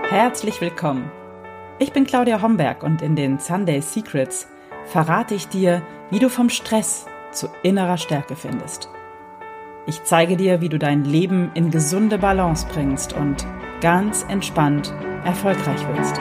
Herzlich willkommen. Ich bin Claudia Homberg und in den Sunday Secrets verrate ich dir, wie du vom Stress zu innerer Stärke findest. Ich zeige dir, wie du dein Leben in gesunde Balance bringst und ganz entspannt erfolgreich wirst.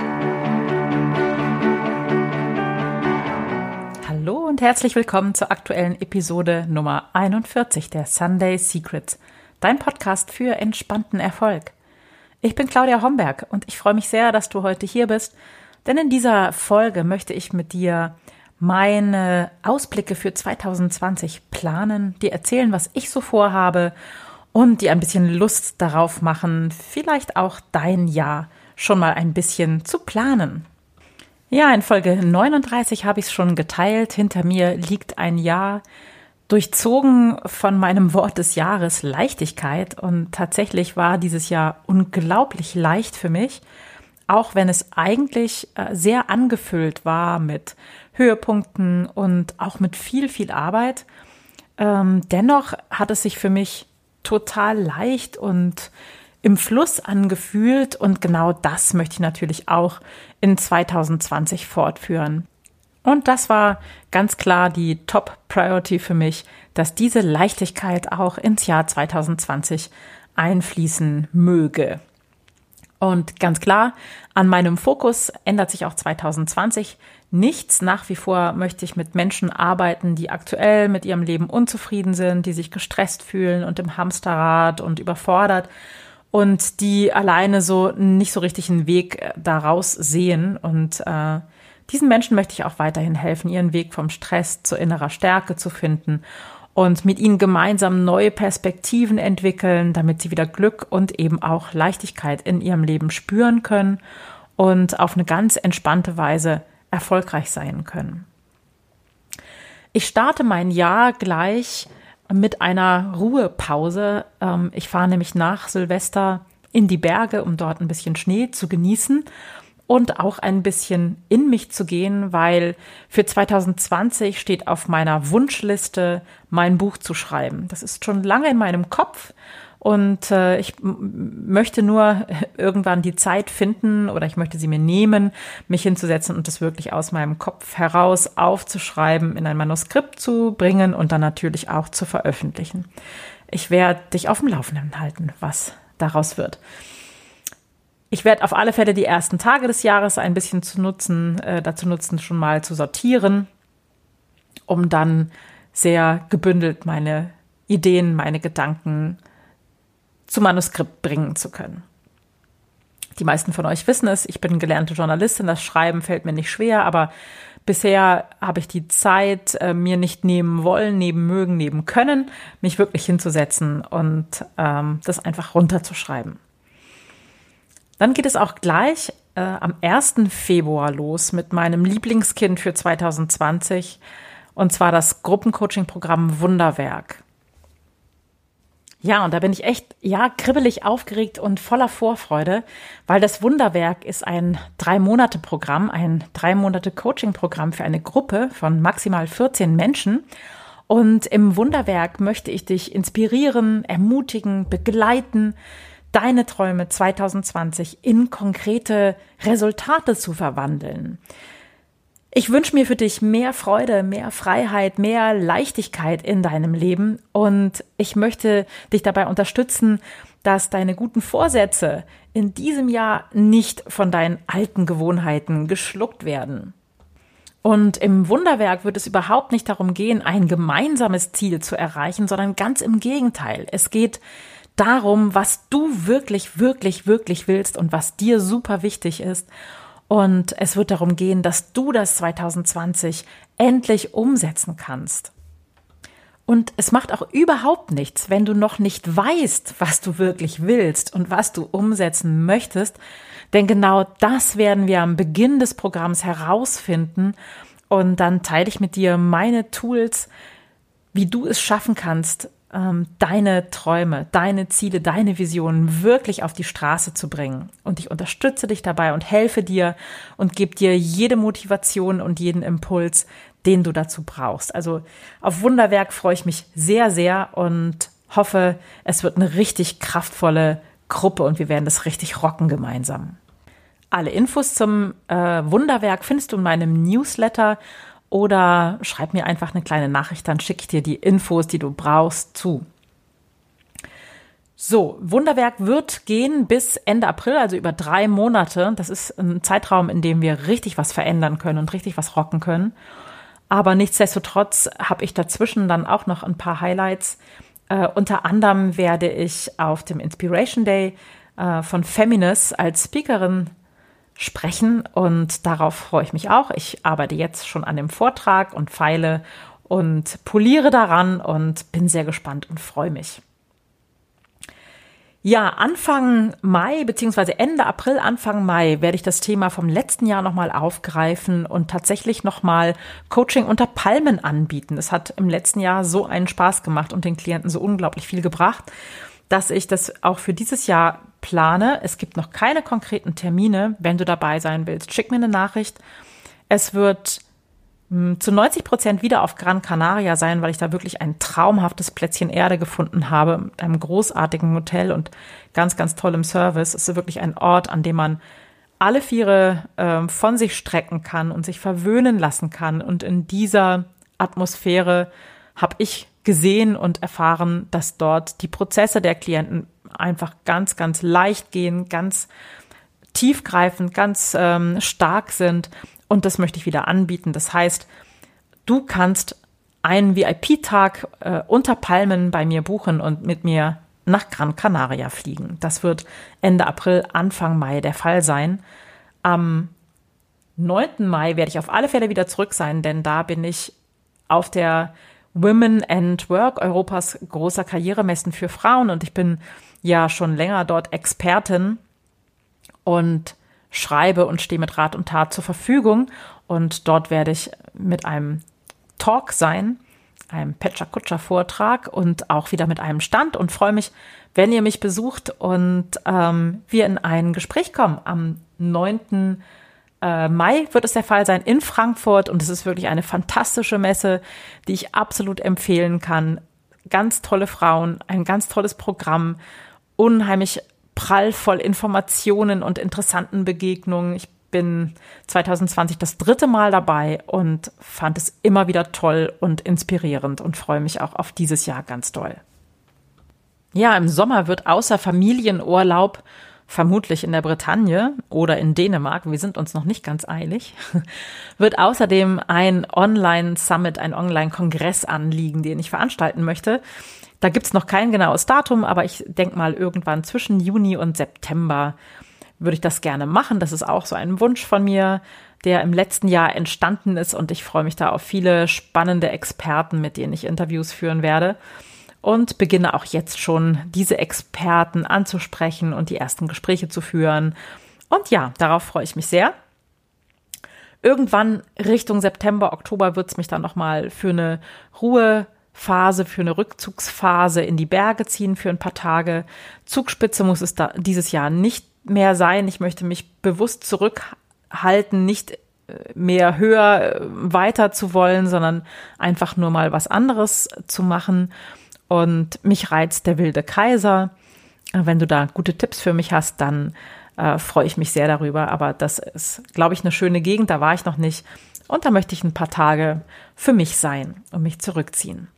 Hallo und herzlich willkommen zur aktuellen Episode Nummer 41 der Sunday Secrets, dein Podcast für entspannten Erfolg. Ich bin Claudia Homberg und ich freue mich sehr, dass du heute hier bist, denn in dieser Folge möchte ich mit dir meine Ausblicke für 2020 planen, dir erzählen, was ich so vorhabe und dir ein bisschen Lust darauf machen, vielleicht auch dein Jahr schon mal ein bisschen zu planen. Ja, in Folge 39 habe ich es schon geteilt. Hinter mir liegt ein Jahr, durchzogen von meinem Wort des Jahres Leichtigkeit, und tatsächlich war dieses Jahr unglaublich leicht für mich, auch wenn es eigentlich sehr angefüllt war mit Höhepunkten und auch mit viel, viel Arbeit. Dennoch hat es sich für mich total leicht und im Fluss angefühlt, und genau das möchte ich natürlich auch in 2020 fortführen. Und das war ganz klar die Top-Priority für mich, dass diese Leichtigkeit auch ins Jahr 2020 einfließen möge. Und ganz klar, an meinem Fokus ändert sich auch 2020 nichts. Nach wie vor möchte ich mit Menschen arbeiten, die aktuell mit ihrem Leben unzufrieden sind, die sich gestresst fühlen und im Hamsterrad und überfordert und die alleine so nicht so richtig einen Weg daraus sehen. Und diesen Menschen möchte ich auch weiterhin helfen, ihren Weg vom Stress zur innerer Stärke zu finden und mit ihnen gemeinsam neue Perspektiven entwickeln, damit sie wieder Glück und eben auch Leichtigkeit in ihrem Leben spüren können und auf eine ganz entspannte Weise erfolgreich sein können. Ich starte mein Jahr gleich mit einer Ruhepause. Ich fahre nämlich nach Silvester in die Berge, um dort ein bisschen Schnee zu genießen und auch ein bisschen in mich zu gehen, weil für 2020 steht auf meiner Wunschliste, mein Buch zu schreiben. Das ist schon lange in meinem Kopf und ich möchte nur irgendwann die Zeit finden, oder ich möchte sie mir nehmen, mich hinzusetzen und das wirklich aus meinem Kopf heraus aufzuschreiben, in ein Manuskript zu bringen und dann natürlich auch zu veröffentlichen. Ich werde dich auf dem Laufenden halten, was daraus wird. Ich werde auf alle Fälle die ersten Tage des Jahres ein bisschen dazu nutzen, schon mal zu sortieren, um dann sehr gebündelt meine Ideen, meine Gedanken zu Manuskript bringen zu können. Die meisten von euch wissen es, ich bin gelernte Journalistin, das Schreiben fällt mir nicht schwer, aber bisher habe ich die Zeit mir nicht nehmen wollen, nehmen können, mich wirklich hinzusetzen und das einfach runterzuschreiben. Dann geht es auch gleich am 1. Februar los mit meinem Lieblingskind für 2020, und zwar das Gruppencoaching-Programm Wunderwerk. Ja, und da bin ich echt, kribbelig aufgeregt und voller Vorfreude, weil das Wunderwerk ist ein 3-Monate-Programm, ein 3-Monate-Coaching-Programm für eine Gruppe von maximal 14 Menschen. Und im Wunderwerk möchte ich dich inspirieren, ermutigen, begleiten, deine Träume 2020 in konkrete Resultate zu verwandeln. Ich wünsche mir für dich mehr Freude, mehr Freiheit, mehr Leichtigkeit in deinem Leben, und ich möchte dich dabei unterstützen, dass deine guten Vorsätze in diesem Jahr nicht von deinen alten Gewohnheiten geschluckt werden. Und im Wunderwerk wird es überhaupt nicht darum gehen, ein gemeinsames Ziel zu erreichen, sondern ganz im Gegenteil. Es geht darum, was du wirklich, wirklich, wirklich willst und was dir super wichtig ist. Und es wird darum gehen, dass du das 2020 endlich umsetzen kannst. Und es macht auch überhaupt nichts, wenn du noch nicht weißt, was du wirklich willst und was du umsetzen möchtest. Denn genau das werden wir am Beginn des Programms herausfinden. Und dann teile ich mit dir meine Tools, wie du es schaffen kannst, deine Träume, deine Ziele, deine Visionen wirklich auf die Straße zu bringen. Und ich unterstütze dich dabei und helfe dir und gebe dir jede Motivation und jeden Impuls, den du dazu brauchst. Also auf Wunderwerk freue ich mich sehr, sehr und hoffe, es wird eine richtig kraftvolle Gruppe und wir werden das richtig rocken gemeinsam. Alle Infos zum Wunderwerk findest du in meinem Newsletter oder schreib mir einfach eine kleine Nachricht, dann schicke ich dir die Infos, die du brauchst, zu. So, Wunderwerk wird gehen bis Ende April, also über 3 Monate. Das ist ein Zeitraum, in dem wir richtig was verändern können und richtig was rocken können. Aber nichtsdestotrotz habe ich dazwischen dann auch noch ein paar Highlights. Unter anderem werde ich auf dem Inspiration Day von Feminist als Speakerin sprechen und darauf freue ich mich auch. Ich arbeite jetzt schon an dem Vortrag und feile und poliere daran und bin sehr gespannt und freue mich. Ja, Anfang Mai bzw. Ende April, Anfang Mai werde ich das Thema vom letzten Jahr nochmal aufgreifen und tatsächlich nochmal Coaching unter Palmen anbieten. Es hat im letzten Jahr so einen Spaß gemacht und den Klienten so unglaublich viel gebracht, dass ich das auch für dieses Jahr plane. Es gibt noch keine konkreten Termine. Wenn du dabei sein willst, schick mir eine Nachricht. Es wird zu 90% wieder auf Gran Canaria sein, weil ich da wirklich ein traumhaftes Plätzchen Erde gefunden habe, mit einem großartigen Hotel und ganz, ganz tollem Service. Es ist wirklich ein Ort, an dem man alle Viere von sich strecken kann und sich verwöhnen lassen kann. Und in dieser Atmosphäre habe ich gesehen und erfahren, dass dort die Prozesse der Klienten einfach ganz, ganz leicht gehen, ganz tiefgreifend, ganz stark sind. Und das möchte ich wieder anbieten. Das heißt, du kannst einen VIP-Tag unter Palmen bei mir buchen und mit mir nach Gran Canaria fliegen. Das wird Ende April, Anfang Mai der Fall sein. Am 9. Mai werde ich auf alle Fälle wieder zurück sein, denn da bin ich auf der Women and Work, Europas großer Karrieremessen für Frauen. Und ich bin ja schon länger dort Expertin und schreibe und stehe mit Rat und Tat zur Verfügung. Und dort werde ich mit einem Talk sein, einem Pecha-Kutscher-Vortrag und auch wieder mit einem Stand und freue mich, wenn ihr mich besucht und wir in ein Gespräch kommen. Am 9. Mai wird es der Fall sein in Frankfurt und es ist wirklich eine fantastische Messe, die ich absolut empfehlen kann. Ganz tolle Frauen, ein ganz tolles Programm, unheimlich prallvoll Informationen und interessanten Begegnungen. Ich bin 2020 das 3. Mal dabei und fand es immer wieder toll und inspirierend und freue mich auch auf dieses Jahr ganz doll. Ja, im Sommer wird außer Familienurlaub, vermutlich in der Bretagne oder in Dänemark, wir sind uns noch nicht ganz eilig, wird außerdem ein Online-Summit, ein Online-Kongress anliegen, den ich veranstalten möchte. Da gibt's noch kein genaues Datum, aber ich denke mal, irgendwann zwischen Juni und September würde ich das gerne machen. Das ist auch so ein Wunsch von mir, der im letzten Jahr entstanden ist und ich freue mich da auf viele spannende Experten, mit denen ich Interviews führen werde und beginne auch jetzt schon, diese Experten anzusprechen und die ersten Gespräche zu führen. Und ja, darauf freue ich mich sehr. Irgendwann Richtung September, Oktober wird es mich dann nochmal für eine Ruhephase, für eine Rückzugsphase in die Berge ziehen für ein paar Tage. Zugspitze muss es da dieses Jahr nicht mehr sein. Ich möchte mich bewusst zurückhalten, nicht mehr höher weiter zu wollen, sondern einfach nur mal was anderes zu machen. Und mich reizt der Wilde Kaiser. Wenn du da gute Tipps für mich hast, dann freue ich mich sehr darüber. Aber das ist, glaube ich, eine schöne Gegend. Da war ich noch nicht. Und da möchte ich ein paar Tage für mich sein und mich zurückziehen.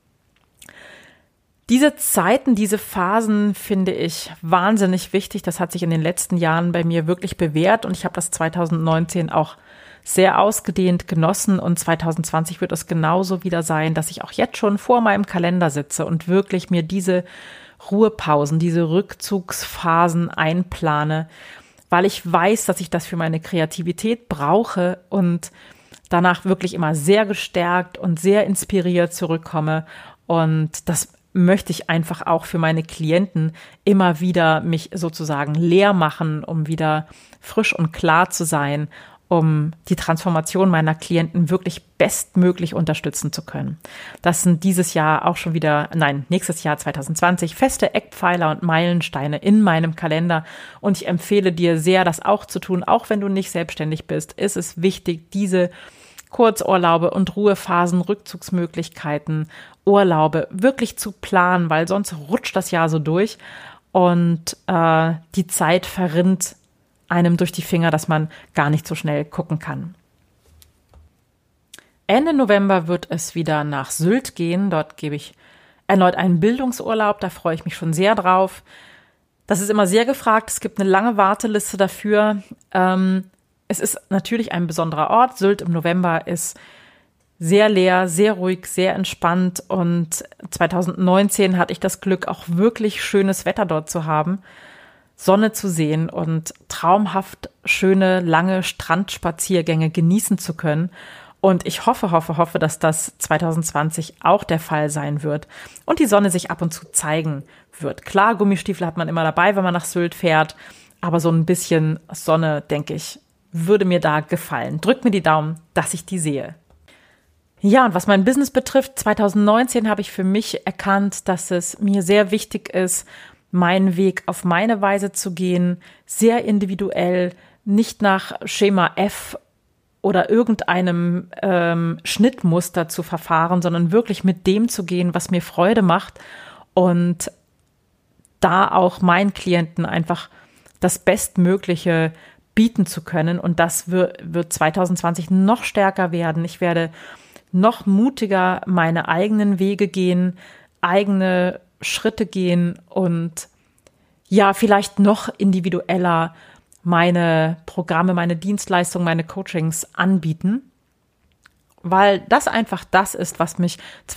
Diese Zeiten, diese Phasen finde ich wahnsinnig wichtig. Das hat sich in den letzten Jahren bei mir wirklich bewährt. Und ich habe das 2019 auch sehr ausgedehnt genossen. Und 2020 wird es genauso wieder sein, dass ich auch jetzt schon vor meinem Kalender sitze und wirklich mir diese Ruhepausen, diese Rückzugsphasen einplane, weil ich weiß, dass ich das für meine Kreativität brauche und danach wirklich immer sehr gestärkt und sehr inspiriert zurückkomme. Und das möchte ich einfach auch für meine Klienten immer wieder mich sozusagen leer machen, um wieder frisch und klar zu sein, um die Transformation meiner Klienten wirklich bestmöglich unterstützen zu können. Das sind nächstes Jahr 2020 feste Eckpfeiler und Meilensteine in meinem Kalender und ich empfehle dir sehr, das auch zu tun, auch wenn du nicht selbstständig bist. Ist es wichtig, diese Kurzurlaube und Ruhephasen, Rückzugsmöglichkeiten, Urlaube wirklich zu planen, weil sonst rutscht das Jahr so durch und die Zeit verrinnt einem durch die Finger, dass man gar nicht so schnell gucken kann. Ende November wird es wieder nach Sylt gehen. Dort gebe ich erneut einen Bildungsurlaub. Da freue ich mich schon sehr drauf. Das ist immer sehr gefragt. Es gibt eine lange Warteliste dafür. Es ist natürlich ein besonderer Ort. Sylt im November ist sehr leer, sehr ruhig, sehr entspannt. Und 2019 hatte ich das Glück, auch wirklich schönes Wetter dort zu haben, Sonne zu sehen und traumhaft schöne, lange Strandspaziergänge genießen zu können. Und ich hoffe, dass das 2020 auch der Fall sein wird und die Sonne sich ab und zu zeigen wird. Klar, Gummistiefel hat man immer dabei, wenn man nach Sylt fährt, aber so ein bisschen Sonne, denke ich, würde mir da gefallen. Drückt mir die Daumen, dass ich die sehe. Ja, und was mein Business betrifft, 2019 habe ich für mich erkannt, dass es mir sehr wichtig ist, meinen Weg auf meine Weise zu gehen, sehr individuell, nicht nach Schema F oder irgendeinem Schnittmuster zu verfahren, sondern wirklich mit dem zu gehen, was mir Freude macht und da auch meinen Klienten einfach das Bestmögliche bieten zu können. Und das wird 2020 noch stärker werden. Ich werde noch mutiger meine eigenen Wege gehen, eigene Schritte gehen und ja, vielleicht noch individueller meine Programme, meine Dienstleistungen, meine Coachings anbieten, weil das einfach das ist, was mich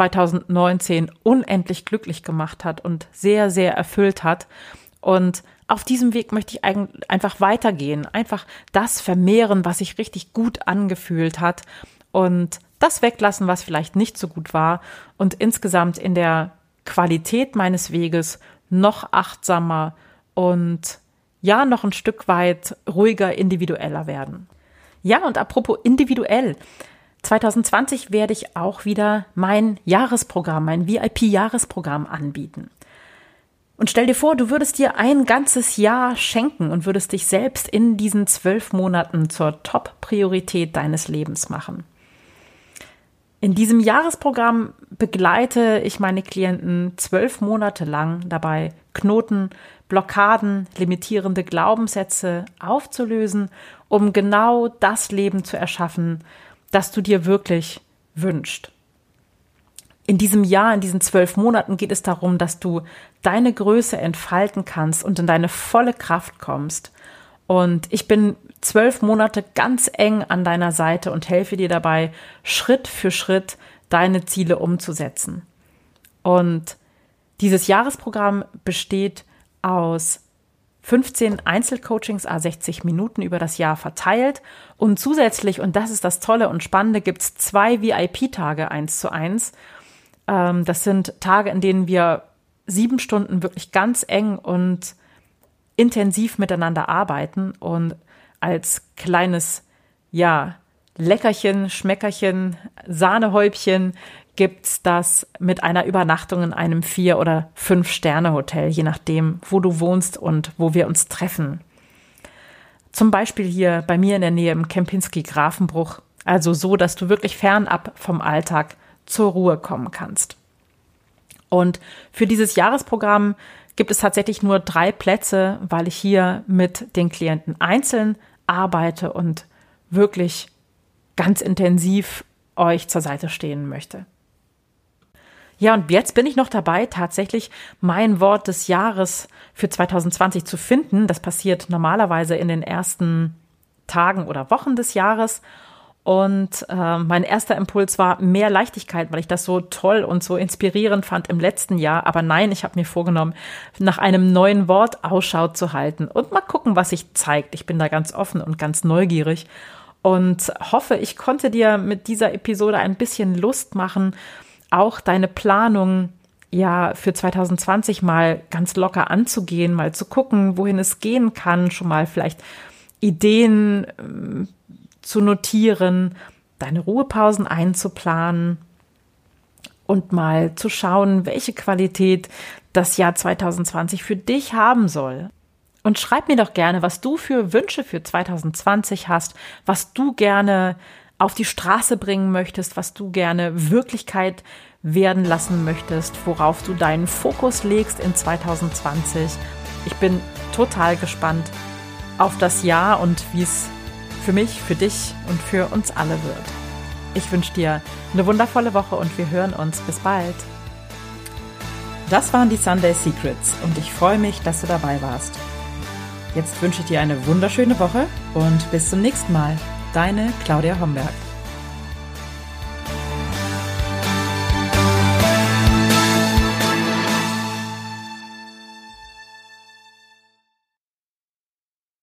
2019 unendlich glücklich gemacht hat und sehr, sehr erfüllt hat. Und auf diesem Weg möchte ich einfach weitergehen, einfach das vermehren, was sich richtig gut angefühlt hat und das weglassen, was vielleicht nicht so gut war und insgesamt in der Qualität meines Weges noch achtsamer und ja, noch ein Stück weit ruhiger, individueller werden. Ja, und apropos individuell. 2020 werde ich auch wieder mein Jahresprogramm, mein VIP-Jahresprogramm anbieten. Und stell dir vor, du würdest dir ein ganzes Jahr schenken und würdest dich selbst in diesen 12 Monaten zur Top-Priorität deines Lebens machen. In diesem Jahresprogramm begleite ich meine Klienten 12 Monate lang dabei, Knoten, Blockaden, limitierende Glaubenssätze aufzulösen, um genau das Leben zu erschaffen, das du dir wirklich wünschst. In diesem Jahr, in diesen 12 Monaten geht es darum, dass du deine Größe entfalten kannst und in deine volle Kraft kommst. Und ich bin 12 Monate ganz eng an deiner Seite und helfe dir dabei, Schritt für Schritt deine Ziele umzusetzen. Und dieses Jahresprogramm besteht aus 15 Einzelcoachings, 60 Minuten über das Jahr verteilt. Und zusätzlich, und das ist das Tolle und Spannende, gibt es 2 VIP-Tage 1:1. Das sind Tage, in denen wir 7 Stunden wirklich ganz eng und intensiv miteinander arbeiten und als kleines, ja, Leckerchen, Schmeckerchen, Sahnehäubchen gibt's das mit einer Übernachtung in einem 4- oder 5-Sterne-Hotel, je nachdem, wo du wohnst und wo wir uns treffen. Zum Beispiel hier bei mir in der Nähe im Kempinski-Grafenbruch, also so, dass du wirklich fernab vom Alltag zur Ruhe kommen kannst. Und für dieses Jahresprogramm gibt es tatsächlich nur 3 Plätze, weil ich hier mit den Klienten einzeln arbeite und wirklich ganz intensiv euch zur Seite stehen möchte. Ja, und jetzt bin ich noch dabei, tatsächlich mein Wort des Jahres für 2020 zu finden. Das passiert normalerweise in den ersten Tagen oder Wochen des Jahres. Und mein erster Impuls war mehr Leichtigkeit, weil ich das so toll und so inspirierend fand im letzten Jahr. Aber nein, ich habe mir vorgenommen, nach einem neuen Wort Ausschau zu halten und mal gucken, was sich zeigt. Ich bin da ganz offen und ganz neugierig und hoffe, ich konnte dir mit dieser Episode ein bisschen Lust machen, auch deine Planung ja für 2020 mal ganz locker anzugehen, mal zu gucken, wohin es gehen kann, schon mal vielleicht Ideen zu notieren, deine Ruhepausen einzuplanen und mal zu schauen, welche Qualität das Jahr 2020 für dich haben soll. Und schreib mir doch gerne, was du für Wünsche für 2020 hast, was du gerne auf die Straße bringen möchtest, was du gerne Wirklichkeit werden lassen möchtest, worauf du deinen Fokus legst in 2020. Ich bin total gespannt, auf das Jahr und wie es für mich, für dich und für uns alle wird. Ich wünsche dir eine wundervolle Woche und wir hören uns. Bis bald. Das waren die Sunday Secrets und ich freue mich, dass du dabei warst. Jetzt wünsche ich dir eine wunderschöne Woche und bis zum nächsten Mal. Deine Claudia Homberg.